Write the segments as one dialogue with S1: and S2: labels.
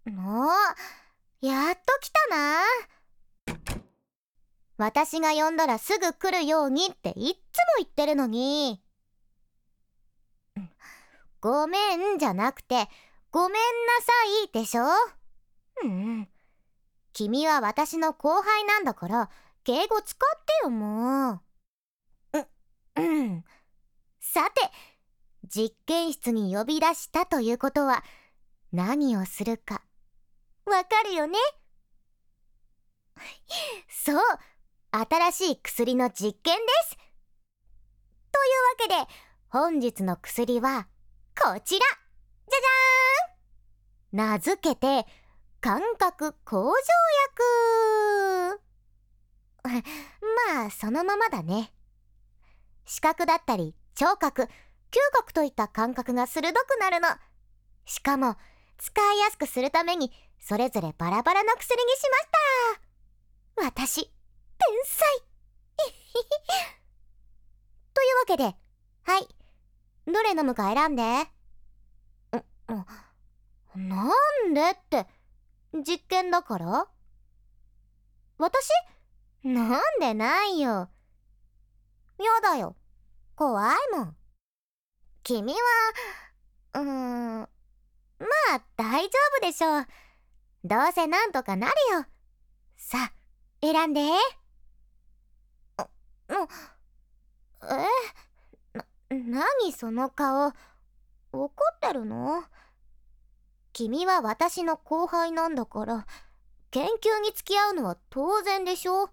S1: もう、やっと来たな。私が呼んだらすぐ来るようにっていっつも言ってるのに。ごめんじゃなくて、ごめんなさいでしょ。君は私の後輩なんだから、敬語使ってよ、もう。さて、実験室に呼び出したということは、何をするか、わかるよね。そう、新しい薬の実験です。というわけで、本日の薬は、こちら。じゃじゃーん。名付けて、感覚向上薬。まあ、そのままだね。視覚だったり、聴覚、嗅覚といった感覚が鋭くなるの。しかも、使いやすくするために、それぞれバラバラの薬にしました。私、天才。というわけで、はい。どれ飲むか選んで。なんでって、実験だから？私？なんでないよ。やだよ。怖いもん。君は、まあ大丈夫でしょう。どうせなんとかなるよ。さあ、選んで。何その顔。怒ってるの？君は私の後輩なんだから、研究に付き合うのは当然でしょ。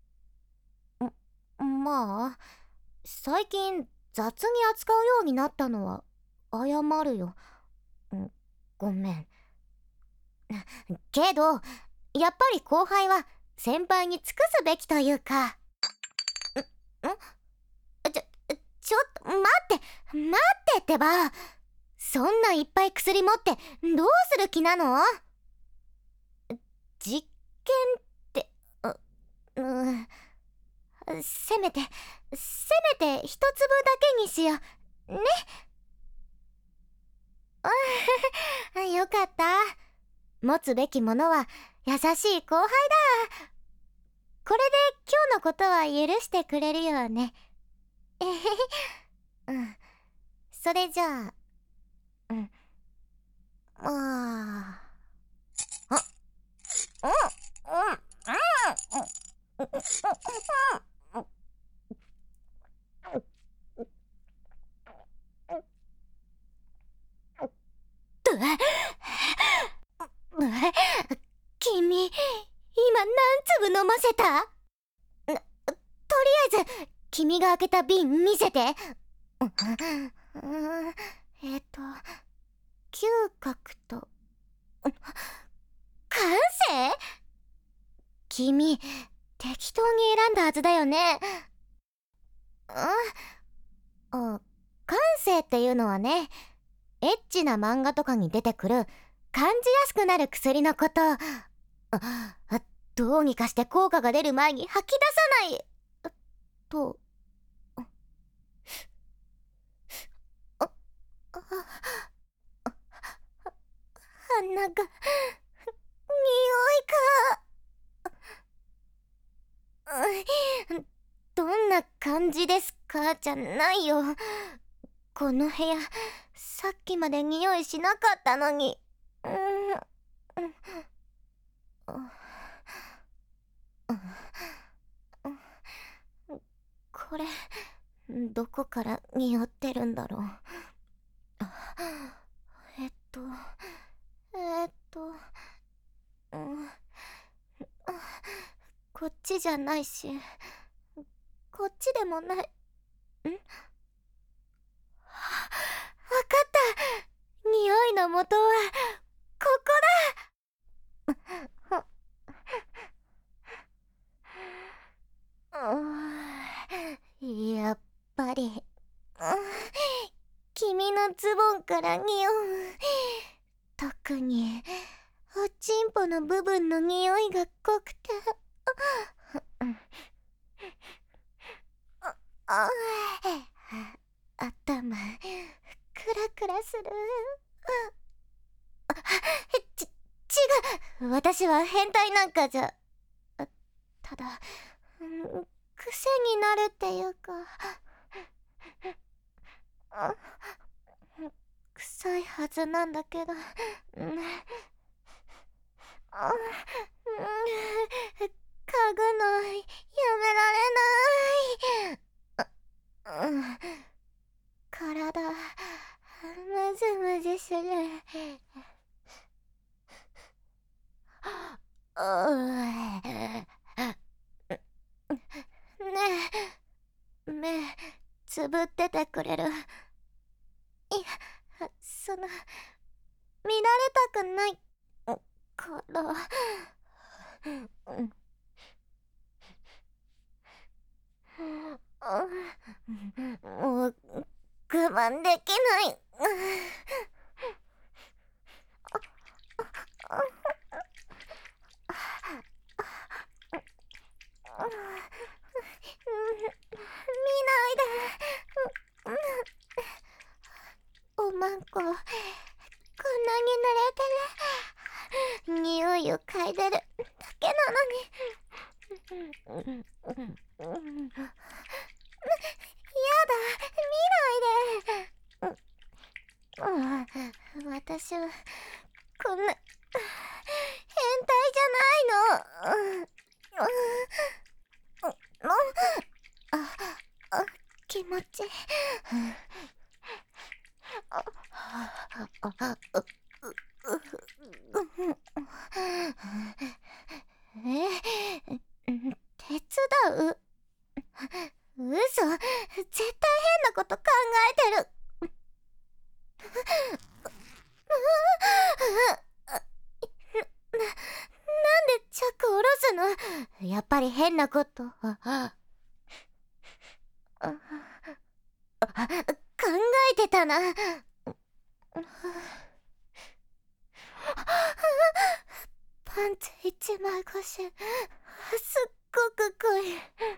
S1: まあ、最近雑に扱うようになったのは謝るよ。ごめん。けど、やっぱり後輩は先輩に尽くすべきというか。ちょっと待ってってば。そんないっぱい薬持ってどうする気なの？実験って、せめて一粒だけにしよう。ね。よかった。持つべきものは優しい後輩だ。これで今日のことは許してくれるよね。それじゃあ、まあ。君、今何粒飲ませた？とりあえず、君が開けた瓶見せて。嗅覚と、感性？君、適当に選んだはずだよね。感性っていうのはね、エッチな漫画とかに出てくる感じやすくなる薬のこと。どうにかして効果が出る前に吐き出さないと。鼻が、匂いか。どんな感じですかじゃないよ。この部屋、さっきまで匂いしなかったのに。これ、どこから匂ってるんだろう。えっと、こっちじゃないし、こっちでもない。わかった。匂いの元は、ここだ。やっぱり、君のズボンから匂う。特に、おちんぽの部分の匂いが濃くて。頭、クラクラする。 違う、私は変態なんかじゃ、ただ、癖になるっていうか、臭いはずなんだけど、嗅ぐのやめられない。体むずむずする。ねえ、目つぶっててくれる？いや、見られたくないから。もう我慢できない。見ないで。おまんこ、こんなに濡れてる。匂いを嗅いでるだけなのに。やだ、見ないで。私はこんな変態じゃないの。気持ちいい。手伝う？嘘、絶対変なこと考えてる。なんでチャック下ろすの？やっぱり変なこと。考えてたな。パンツ一枚越し、すっごく濃い。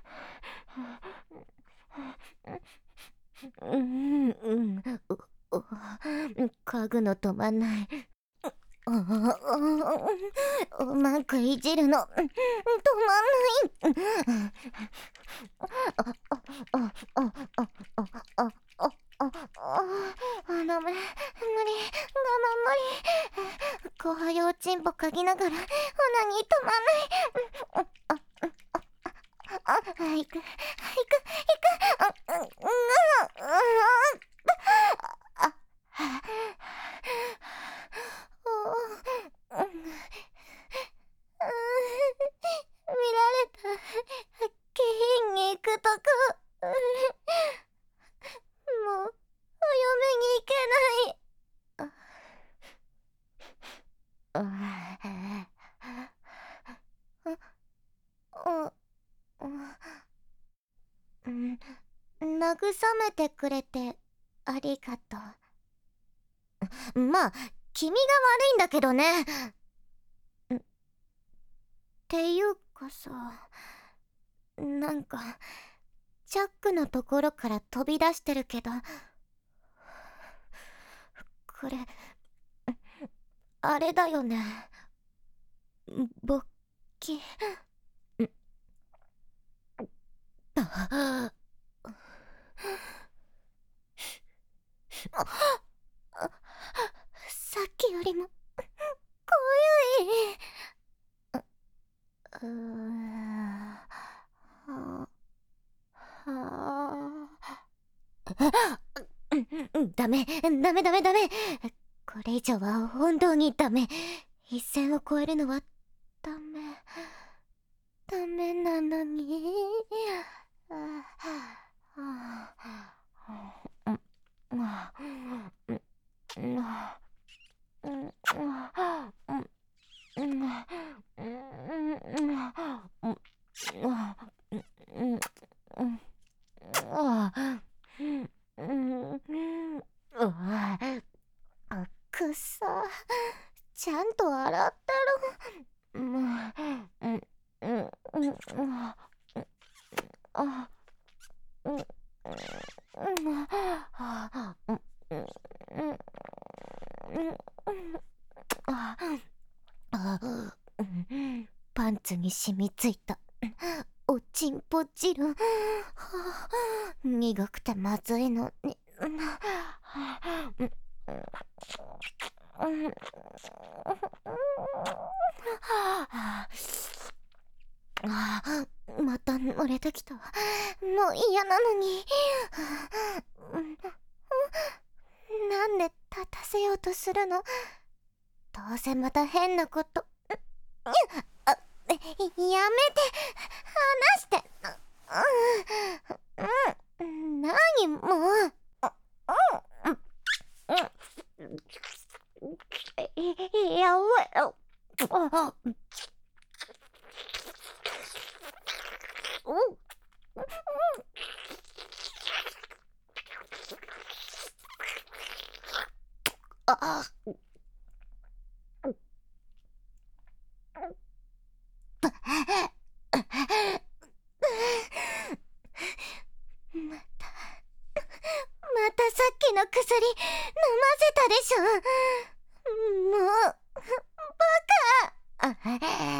S1: 嗅ぐの止まんない。うまくいじるの止まんない。ダメ、無理、我慢無理。後輩用チンポ嗅ぎながらオナニー止まんない。行く。見られた。下品に行くとこ。もうお嫁に行けない。慰めてくれてありがとう。まあ君が悪いんだけどね。っていうかさ、なんかチャックのところから飛び出してるけど、これあれだよね。勃起。さっきよりも濃い。ダメ。これ以上は本当にダメ。一線を越えるのはダメなのに。くっさ、ちゃんと洗ってる。 パンツに染みついたおちんぽ汁、苦くてまずいのに。また濡れてきた。もう嫌なのに。なんで立たせようとするの？どうせまた変なこと。やめて、離して。何もう。やめろ。またさっきの薬飲ませたでしょ。もうバカ。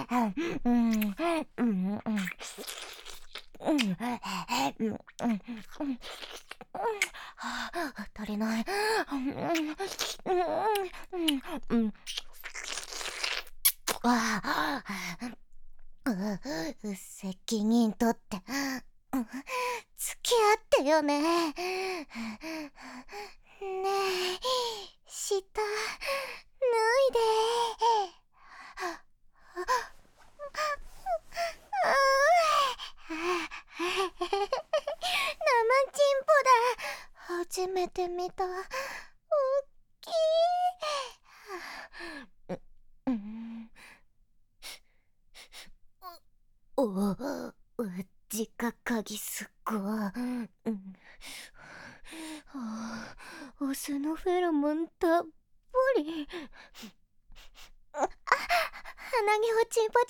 S1: 足りない。責任取って付き合ってよね。ねえ、下脱いで。生チンポだ。初めて見た。おっきい。直鍵すっごい。オスのフェロモンたっぷり。鼻毛おちんぽ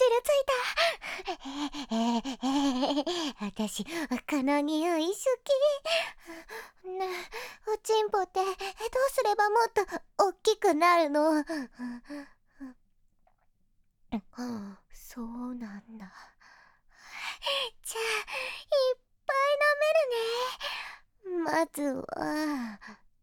S1: 汁ついた。私この匂い好き。ねえ、おちんぽってどうすればもっと大きくなるの？そうなんだ。じゃあいっぱい舐めるね。まずは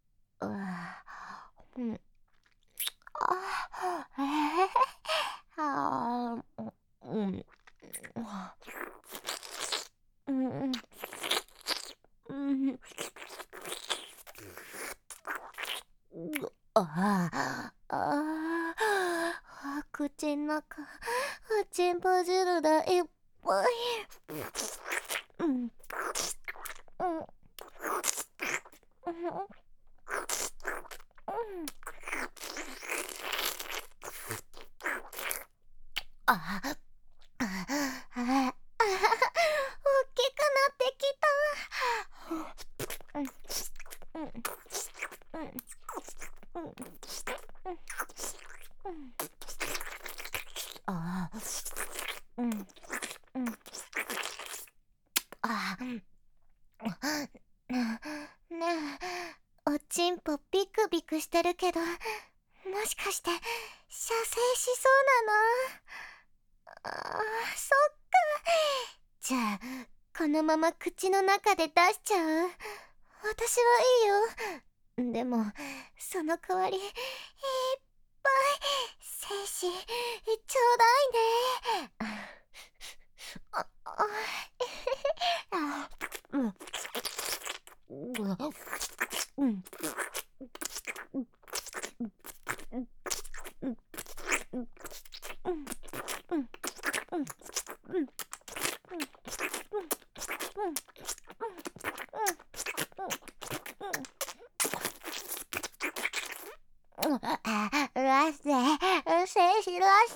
S1: 口の中おちんぽ汁だいっぱい。大きくなってきた。ねえ、おちんぽビクビクしてるけど、もしかして射精しそうなの？そっか。じゃあこのまま口の中で出しちゃう？私はいいよ。でもその代わりいっぱい精子ちょうだいね。出して、精子出して。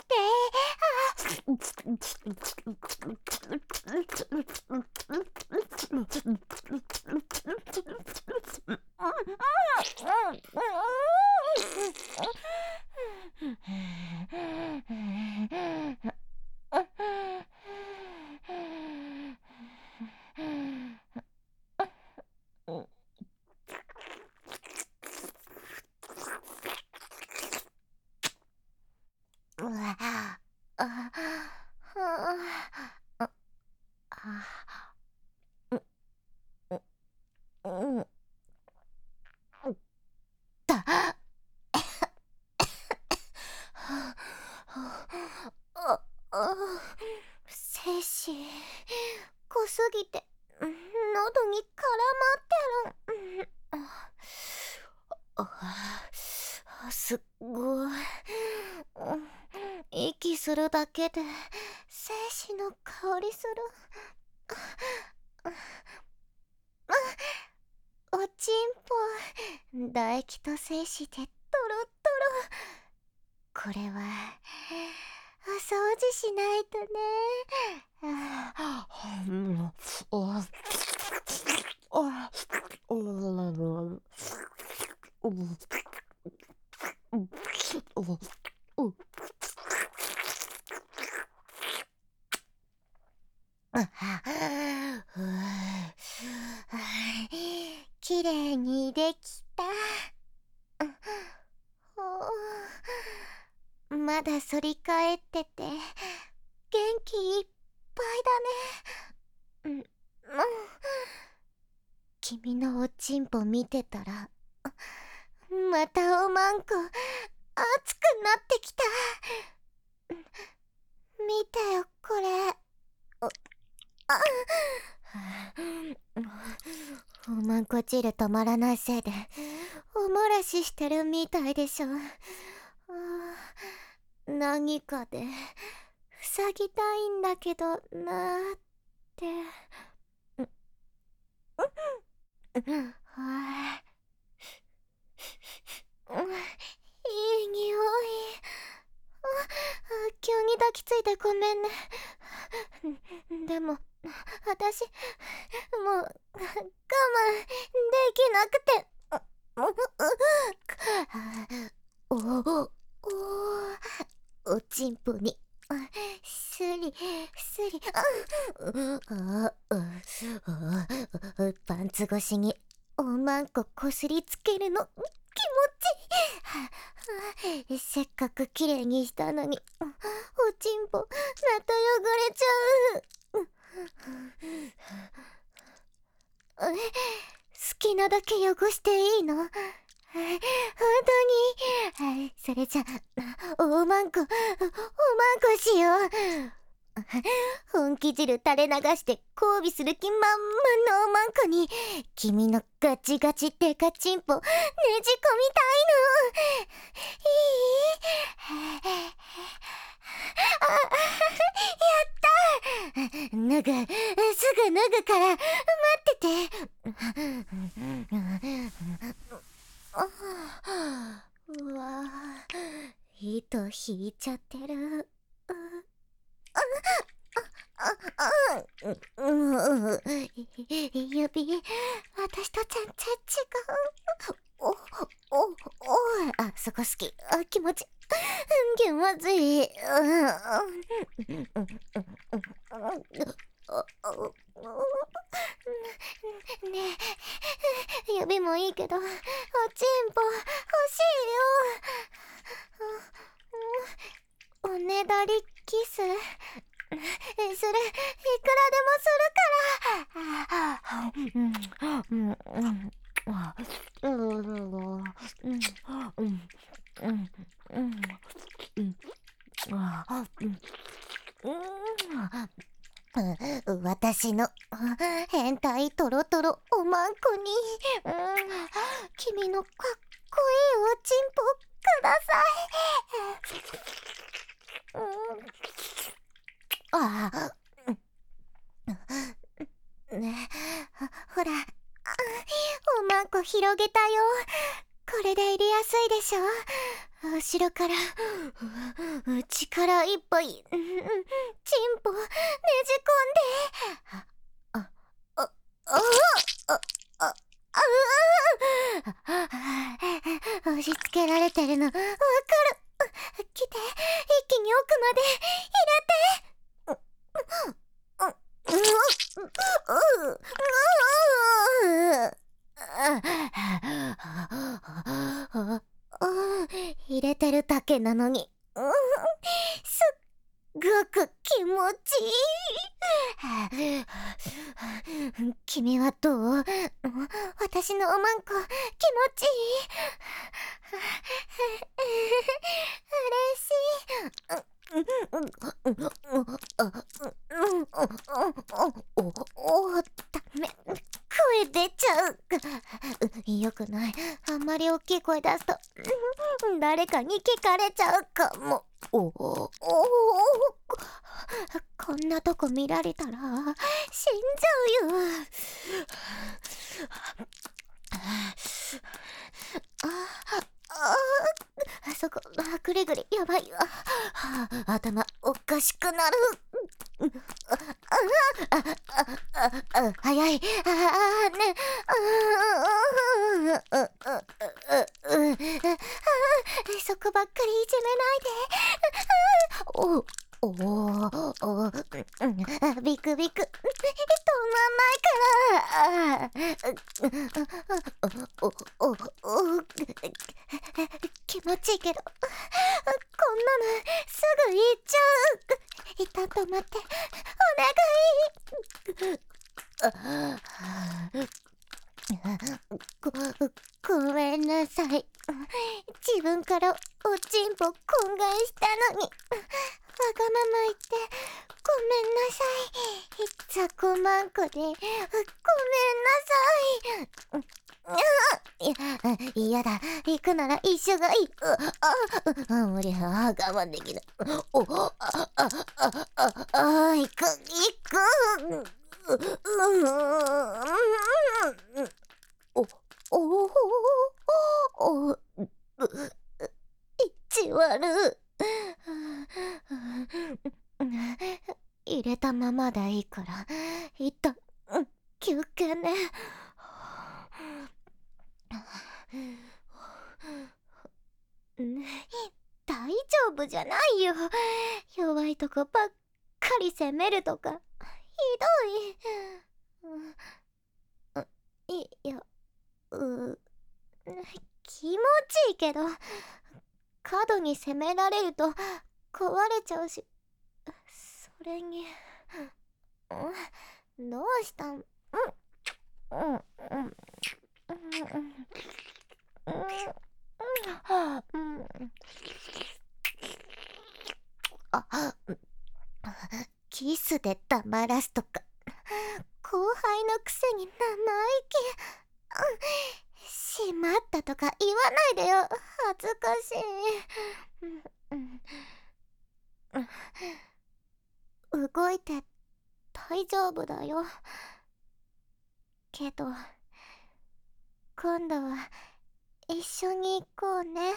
S1: うわすぎて喉に絡まってる。すっごい。息するだけで精子の香りする。おちんぽ、唾液と精子でトロトロ。これはお掃除しないとね。きれいにできた。まだ反り返ってて元気いっぱいだね。君のおちんぽ見てたらまたおまんこ熱くなってきた。見てよこれ。おまんこ汁止まらないせいでお漏らししてるみたいでしょ。何かで塞ぎたいんだけどなーって。いい匂い。急に抱きついてごめんね。でも私もう我慢できなくて。おちんぽにスリスリ。パンツ越しにおまんここすりつけるの気持ちいい。せっかくきれいにしたのにおちんぽまた汚れちゃう。好きなだけ汚していいの？本当に？それじゃおまんこしよう。本気汁垂れ流して交尾する気満々のおまんこに君のガチガチデカチンポねじ込みたいの。いい？やった！すぐ脱ぐから待ってて。うわぁ、糸引いちゃってる。指、私と全然違う。そこ好き。気持ち気まずい。ねえ、指もいいけどおちんぽ欲しいよ。おねだりキスする、いくらでもするから。私の変態トロトロおまんこに君のかっこいいおちんぽください。ね、ほらおまんこ広げたよ。これで入れやすいでしょ。後ろから力いっぱいチンポねじ込んで。押し付けられてるのわかる。来て、一気に奥まで入れてるだけなのにすっごく気持ちいい。君はどう？私のおまんこ気持ちいい？嬉しい。 声出すと誰かに聞かれちゃうかも。こんなとこ見られたら死んじゃうよ。あそこぐりぐりやばいわ。頭おかしくなる。早い。ね。そこばっかりいじめないで。ビクビク止まんないから。気持ちいいけどこんなのすぐ行っちゃう。一旦止まってお願い。ごめんなさい。自分からおちんぽ懇願したのにわがまま言ってごめんなさい。雑魚まんこでごめんなさい。いやだ、行くなら一緒がいい。無理、我慢できない。行く。意地悪。入れたままでいいから一旦休憩ね。大丈夫じゃないよ。弱いとこばっかり責めるとかひどい。いや気持ちいいけど過度に責められると壊れちゃうし、それにどうしたん？キスで黙らすとか後輩のくせに生意気。しまったとか言わないでよ、恥ずかしい。動いて大丈夫だよ。けど今度は一緒に行こうね。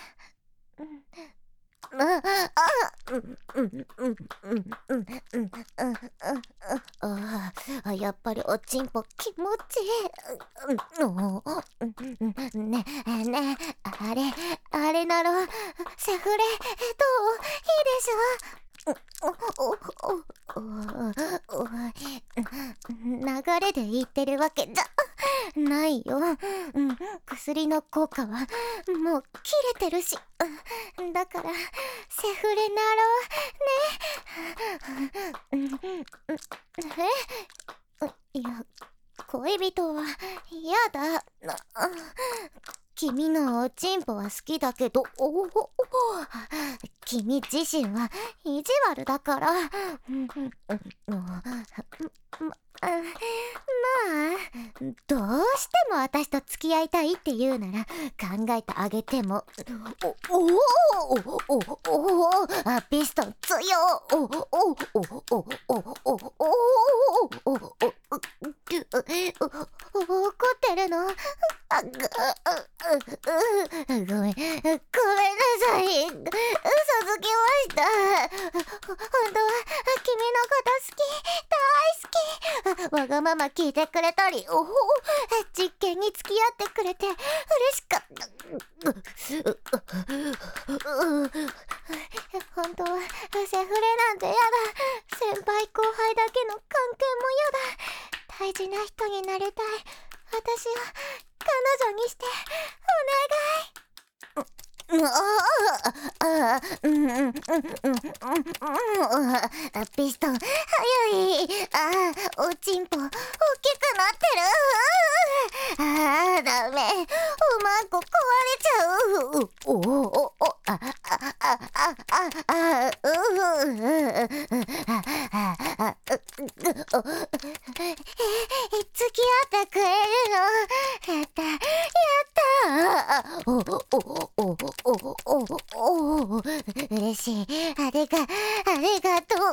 S1: やっぱりおちんぽ気持ちいい。ねあれならセフレどう？いいでしょ？流れで言ってるわけじゃないよ。薬の効果はもう切れてるし、だからセフレなろうね。いや、恋人は嫌だ。君のおちんぽは好きだけど君自身は意地悪だから。まあどうしても私と付き合いたいって言うなら考えてあげても。ピストン強怒ってるの？ごめんなさい。嘘つきました。本当は君のこと好き、大好き。わがまま聞いてくれたり実験に付き合ってくれて嬉しかった。本当はセフレなんてやだ。先輩後輩だけの関係もやだ。大事な人になりたい。私を彼女にしてピストン早い。おちんぽ大きくなってる。ダメ、おまんこ壊れちゃう。付き合ってくれるの？やった嬉しい。ありがとう。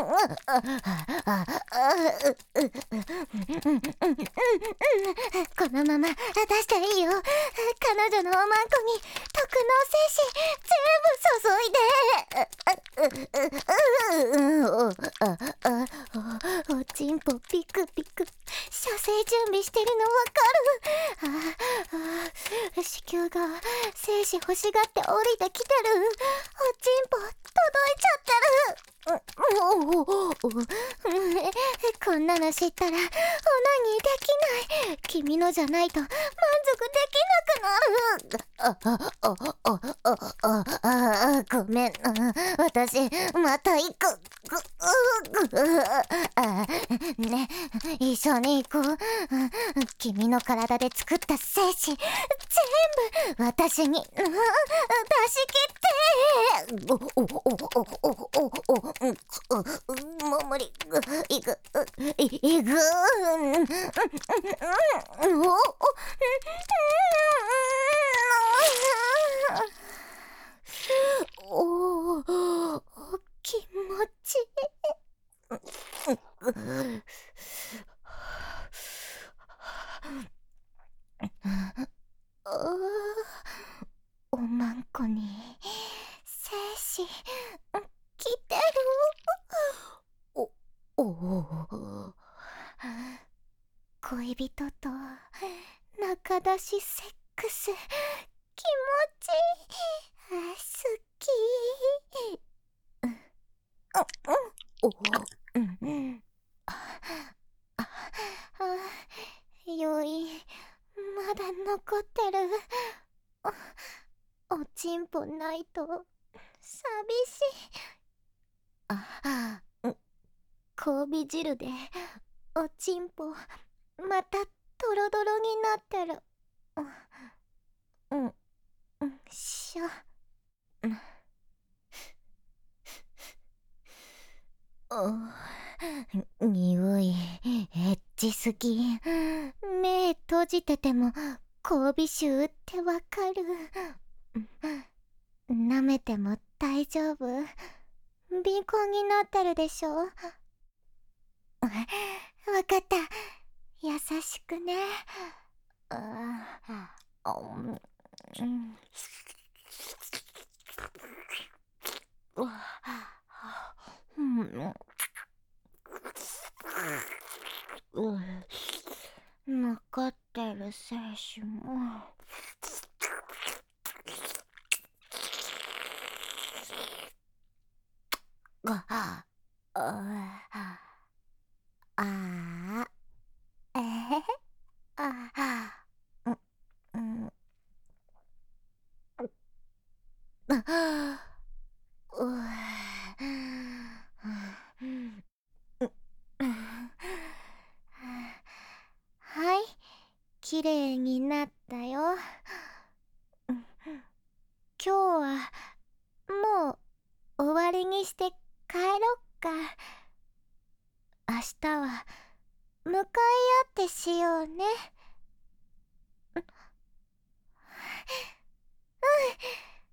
S1: このまま出していいよ。彼女のおまんこに特の精子全部注いで。おちんぽピクピク。射精準備してるのわかる。子宮が精子欲しがって降りてきてる。おちんぽ届いちゃってる。こんなの知ったらオナニーできない。君のじゃないと満足できなくなる。ごめん。私また行く。ね、一緒に行こう。君の体で作った精子全部私に出し切って。もう無理。いく。気持ちいい。おまんこに精子来てる。恋人と仲出しセックス気持ちいい。好き。よい、まだ残ってる。おちんぽないと寂しい。交尾汁でおちんぽまたドロドロになってる。しょ。匂いエッチすぎ。目閉じてても交尾臭ってわかる。舐めても大丈夫？敏感になってるでしょ？わかった。優しくね。残ってる精子もはい、きれいになったよ。今日はもう終わりにして帰ろっか。明日は向かい合ってしようね。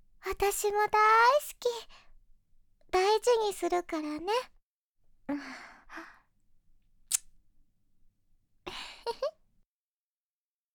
S1: 私も大好き。大事にするからね。